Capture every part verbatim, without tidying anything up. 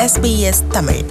S B S Tamil.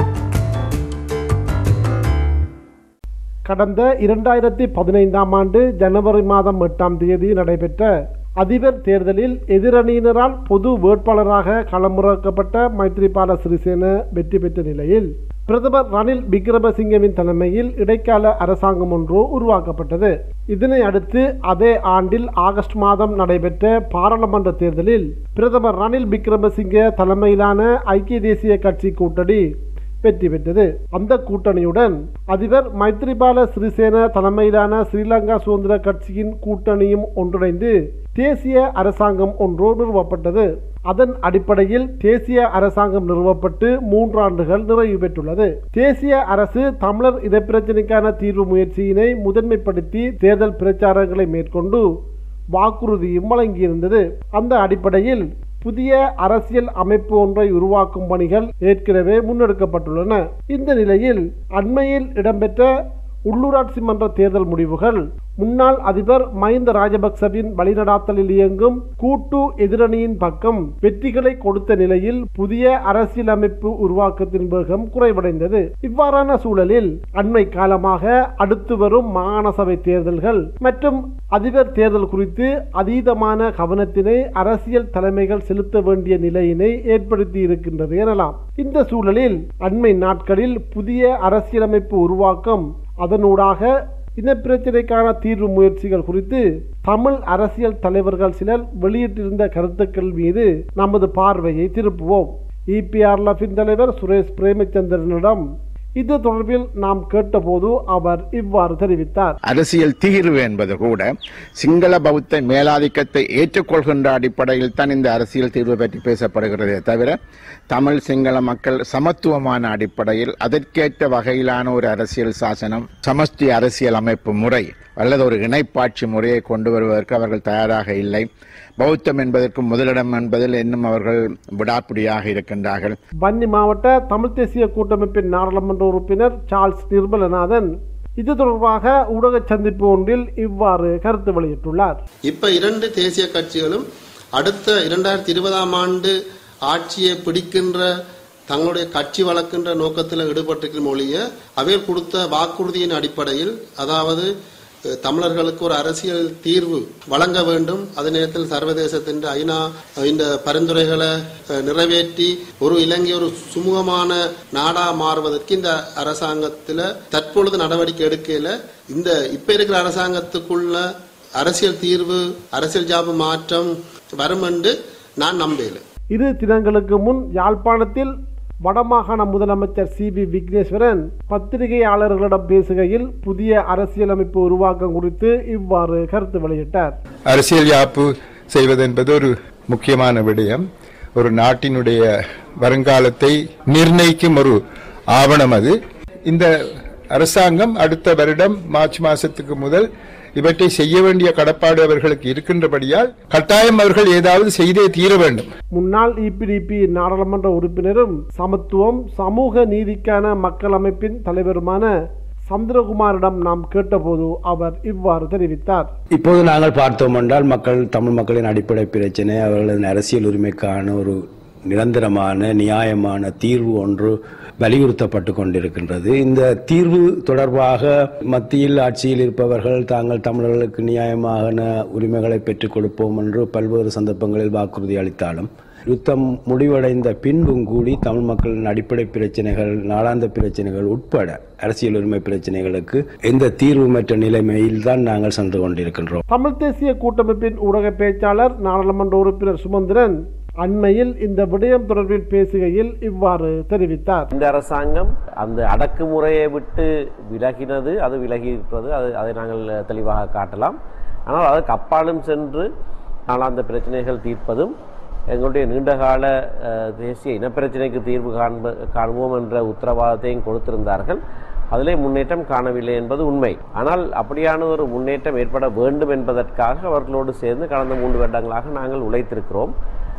கடந்த இரண்டாயிரத்தி பதினைந்தாம் ஆண்டு ஜனவரி மாதம் எட்டாம் தேதி நடைபெற்ற அதிபர் தேர்தலில் எதிரணியினரால் பொது வேட்பாளராக களமிறக்கப்பட்ட மைத்ரிபால சிறிசேன வெற்றி பெற்ற நிலையில் பிரதமர் ரணில் விக்ரமசிங்கவின் தலைமையில் இடைக்கால அரசாங்கம் ஒன்று உருவாக்கப்பட்டது. இதனை அடுத்து அதே ஆண்டில் ஆகஸ்ட் மாதம் நடைபெற்ற பாராளுமன்ற தேர்தலில் பிரதமர் ரணில் விக்ரமசிங்க தலைமையிலான ஐக்கிய தேசிய கட்சி கூட்டணி வெற்றி பெற்றது. அந்த கூட்டணியுடன் அதிபர் மைத்ரிபால சிறிசேன தலைமையிலான ஸ்ரீலங்கா சுதந்திர கட்சியின் கூட்டணியும் ஒன்றிணைந்து தேசிய அரசாங்கம் ஒன்று நிறுவப்பட்டது. அதன் அடிப்படையில் தேசிய அரசாங்கம் நிறுவப்பட்டு மூன்று ஆண்டுகள் நிறைவு பெற்றுள்ளது. தேசிய அரசு தமிழர் இனப்பிரச்சினைக்கான தீர்வு முயற்சியினை முதன்மைப்படுத்தி தேர்தல் பிரச்சாரங்களை மேற்கொண்டு வாக்குறுதியும் வழங்கியிருந்தது. அந்த அடிப்படையில் புதிய அரசியல் அமைப்பு ஒன்றை உருவாக்கும் பணிகள் ஏற்கனவே முன்னெடுக்கப்பட்டுள்ளன. இந்த நிலையில் அண்மையில் இடம்பெற்ற உள்ளூராட்சி மன்ற தேர்தல் முடிவுகள் முன்னாள் அதிபர் மஹிந்த ராஜபக்சவின் வழிநடாத்தலில் இயங்கும் கூட்டு எதிரணியின் பக்கம் வெற்றிகளை கொடுத்த நிலையில் புதிய அரசியல் அமைப்பு உருவாக்கத்தின் வேகம் குறைவடைந்தது. இவ்வாறான சூழலில் அண்மை காலமாக அடுத்து வரும் மாகாண சபை தேர்தல்கள் மற்றும் அதிபர் தேர்தல் குறித்து அதீதமான கவனத்தினை அரசியல் தலைமைகள் செலுத்த வேண்டிய நிலையினை ஏற்படுத்தி இருக்கின்றது எனலாம். இந்த சூழலில் அண்மை நாட்களில் புதிய அரசியலமைப்பு உருவாக்கம், அதனூடாக இனப்பிரச்சினைக்கான தீர்வு முயற்சிகள் குறித்து தமிழ் அரசியல் தலைவர்கள் சிலர் வெளியிட்டிருந்த கருத்துக்கள் மீது நமது பார்வையை திருப்புவோம். இபிஆர்எல்எஃபின் தலைவர் சுரேஷ் பிரேமச்சந்திரனிடம் இது தொடர்பில் நாம் கேட்டபோது அவர் இவ்வாறு தெரிவித்தார். அரசியல் தீர்வு என்பது கூட சிங்கள பௌத்த மேலாதிக்கத்தை ஏற்றுக்கொள்கின்ற அடிப்படையில் தான் இந்த அரசியல் தீர்வு பற்றி பேசப்படுகிறதே தவிர தமிழ் சிங்கள மக்கள் சமத்துவமான அடிப்படையில் அதற்கேற்ற வகையிலான ஒரு அரசியல் சாசனம், சமஷ்டி அரசியல் அமைப்பு முறை அல்லது ஒரு இணைப்பாட்சி முறையை கொண்டு வருவதற்கு அவர்கள் தயாராக இல்லை. பௌத்தம் என்பதற்கு முதலிடம் என்பதில் இன்னும் அவர்கள் விடாப்பிடியாக இருக்கின்றார்கள். வன்னி மாவட்ட தமிழ் தேசிய கூட்டமைப்பின் நாடாளுமன்ற உறுப்பினர் சார்ல்ஸ் நிர்மலநாதன் இது தொடர்பாக ஊடக சந்திப்பு ஒன்றில் இவ்வாறு கருத்து வெளியிட்டுள்ளார். இப்ப இரண்டு தேசிய கட்சிகளும் அடுத்த இரண்டாயிரத்தி இருபதாம் ஆண்டு ஆட்சியை பிடிக்கின்ற தங்களுடைய கட்சி வளர்க்கின்ற நோக்கத்தில் ஈடுபட்டிருக்கிற மொழிய அவையில் கொடுத்த வாக்குறுதியின் அடிப்படையில், அதாவது தமிழர்களுக்கு ஒரு அரசியல் தீர்வு வழங்க வேண்டும், அதே நேரத்தில் சர்வதேசத்தின் ஐநா இந்த பரிந்துரைகளை நிறைவேற்றி ஒரு இலங்கை ஒரு சுமூகமான நாடா மாறுவதற்கு இந்த அரசாங்கத்தில் தற்பொழுது நடவடிக்கை எடுக்கல. இந்த இப்ப இருக்கிற அரசாங்கத்துக்குள்ள அரசியல் தீர்வு, அரசியல் ஜாபு மாற்றம் வரும் என்று நான் நம்பல. இரு தினங்களுக்கு முன் யாழ்ப்பாணத்தில் வடமாகாண முதலமைச்சர் சி பி விக்னேஸ்வரன் பத்திரிகையாளர்களிடம் பேசுகையில் புதிய அரசியலமைப்பு உருவாக்கம் குறித்து இவ்வாறு கருத்து வெளியிட்டார். அரசியல் யாப்பு செய்வது என்பது ஒரு முக்கியமான விடயம். ஒரு நாட்டினுடைய வருங்காலத்தை நிர்ணயிக்கும் ஒரு ஆவணம் அது. இந்த அரசாங்கம் அடுத்த வருடம் மார்ச் மாசத்துக்கு முதல் இவற்றை செய்ய வேண்டிய கடப்பாடு அவர்களுக்கு இருக்கின்றபடியால் கட்டாயம் அவர்கள் ஏதாவது செய்தே தீர வேண்டும். முன்னாள் இபிடிபி நாடாளுமன்ற உறுப்பினரும் சமத்துவம் சமூக நீதிக்கான மக்கள் அமைப்பின் தலைவருமான சந்திரகுமாரிடம் நாம் கேட்டபோது அவர் இவ்வாறு தெரிவித்தார். இப்போது நாங்கள் பார்த்தோம் என்றால் மக்கள் தமிழ் மக்களின் அடிப்படை பிரச்சனை, அவர்களின் அரசியல் உரிமைக்கான ஒரு நிரந்தரமான நியாயமான தீர்வு ஒன்று வலியுறுத்தப்பட்டு கொண்டிருக்கின்றது. இந்த தீர்வு தொடர்பாக மத்தியில் ஆட்சியில் இருப்பவர்கள் தாங்கள் தமிழர்களுக்கு நியாயமான உரிமைகளை பெற்றுக் கொடுப்போம் என்று பல்வேறு சந்தர்ப்பங்களில் வாக்குறுதி அளித்தாலும் யுத்தம் முடிவடைந்த பின்பும் கூடி தமிழ் மக்களின் அடிப்படை பிரச்சனைகள், நாளாந்த பிரச்சனைகள் உட்பட அரசியல் உரிமை பிரச்சனைகளுக்கு எந்த தீர்வுமற்ற நிலைமையில் தான் நாங்கள் சென்று கொண்டிருக்கின்றோம். தமிழ் தேசிய கூட்டமைப்பின் ஊடக பேச்சாளர் நாடாளுமன்ற உறுப்பினர் சுமந்திரன் அண்மையில் இந்த விடயம் தொடர்பில் பேசுகையில் இவ்வாறு தெரிவித்தார். இந்த அரசாங்கம் அந்த அடக்குமுறையை விட்டு விலகினது, அது விலகி இருப்பது, அது அதை நாங்கள் தெளிவாக காட்டலாம். ஆனால் அதற்கு அப்பாலும் சென்று ஆனால் அந்த பிரச்சனைகள் தீர்ப்பதும் எங்களுடைய நீண்டகால தேசிய இனப்பிரச்சனைக்கு தீர்வு காண்ப காண்போம் என்ற உத்தரவாதத்தையும் கொடுத்திருந்தார்கள். அதிலே முன்னேற்றம் காணவில்லை என்பது உண்மை. ஆனால் அப்படியான ஒரு முன்னேற்றம் ஏற்பட வேண்டும் என்பதற்காக அவர்களோடு சேர்ந்து கடந்த மூன்று வருடங்களாக நாங்கள் உழைத்திருக்கிறோம்.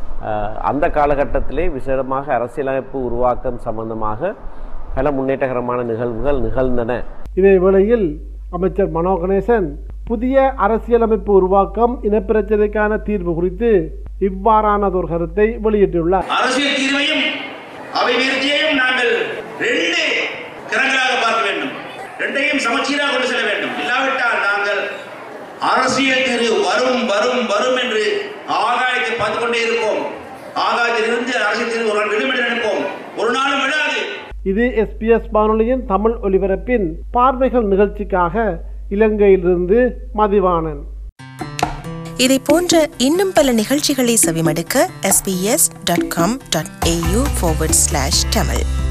அந்த காலகட்டத்திலே விசேடமாக அரசியலமைப்பு உருவாக்கம் சம்பந்தமாக பல முன்னேற்றகரமான நிகழ்வுகள் நிகழ்ந்தன. இதே வேளையில் அமைச்சர் மனோ கணேசன் புதிய அரசியலமைப்பு உருவாக்கம் இனப்பிரச்சனைக்கான தீர்வு குறித்து இவ்வாறானதொரு கருத்தை வெளியிட்டுள்ளார். அரசியல் தீர்வையும் அவை ரெண்டையும் சமச்சீராக கொண்டு செல்ல வேண்டும். இல்லாவிட்டால் நாங்கள் அரசியல் தீர்வு வரும் வரும் வரும் என்று ஆகாயத்தை பார்த்து கொண்டே இருப்போம். ஆகாயத்திலிருந்து அரசியல் தீர்வு ஒரு நாள் விடுபட நினைப்போம், ஒரு நாளும் விடாது. இது எஸ்பிஎஸ் வானொலியின் தமிழ் ஒலிபரப்பின் பார்வைகள் நிகழ்ச்சிக்காக இலங்கையிலிருந்து மதிவாணன். இதை போன்ற இன்னும் பல நிகழ்ச்சிகளை செவிமடுக்க S B S dot com dot A U forward slash Tamil